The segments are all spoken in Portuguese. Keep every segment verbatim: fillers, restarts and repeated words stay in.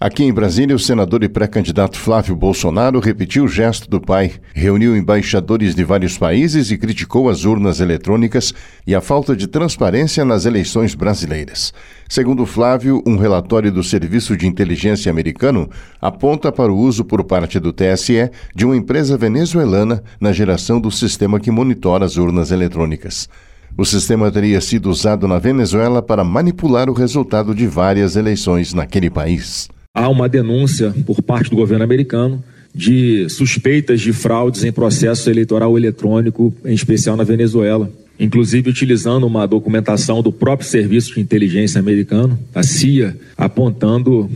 Aqui em Brasília, o senador e pré-candidato Flávio Bolsonaro repetiu o gesto do pai, reuniu embaixadores de vários países e criticou as urnas eletrônicas e a falta de transparência nas eleições brasileiras. Segundo Flávio, um relatório do Serviço de Inteligência americano aponta para o uso por parte do T S E de uma empresa venezuelana na geração do sistema que monitora as urnas eletrônicas. O sistema teria sido usado na Venezuela para manipular o resultado de várias eleições naquele país. Há uma denúncia por parte do governo americano de suspeitas de fraudes em processo eleitoral eletrônico, em especial na Venezuela. Inclusive utilizando uma documentação do próprio Serviço de Inteligência americano, a C I A, apontando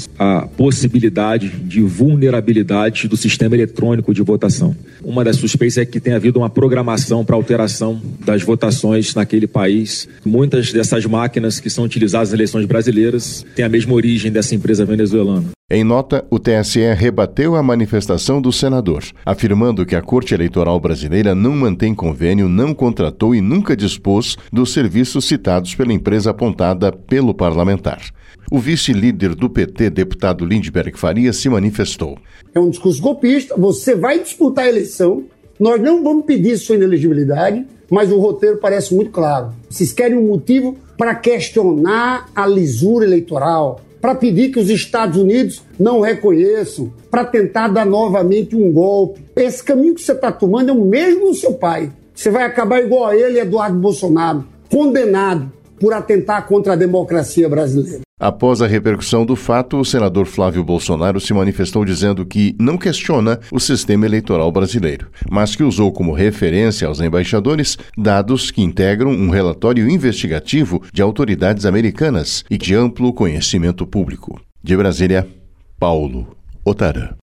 a possibilidade de vulnerabilidade do sistema eletrônico de votação. Uma das suspeitas é que tenha havido uma programação para alteração das votações naquele país. Muitas dessas máquinas que são utilizadas nas eleições brasileiras têm a mesma origem dessa empresa venezuelana. Em nota, o T S E rebateu a manifestação do senador, afirmando que a Corte Eleitoral Brasileira não mantém convênio, não contratou e nunca dispôs dos serviços citados pela empresa apontada pelo parlamentar. O vice-líder do P T, deputado Lindbergh Faria, se manifestou. É um discurso golpista, você vai disputar a eleição, nós não vamos pedir sua inelegibilidade, mas o roteiro parece muito claro. Vocês querem um motivo para questionar a lisura eleitoral, para pedir que os Estados Unidos não reconheçam, para tentar dar novamente um golpe. Esse caminho que você está tomando é o mesmo do seu pai. Você vai acabar igual a ele, Eduardo Bolsonaro, condenado por atentar contra a democracia brasileira. Após a repercussão do fato, o senador Flávio Bolsonaro se manifestou dizendo que não questiona o sistema eleitoral brasileiro, mas que usou como referência aos embaixadores dados que integram um relatório investigativo de autoridades americanas e de amplo conhecimento público. De Brasília, Paulo Otarã.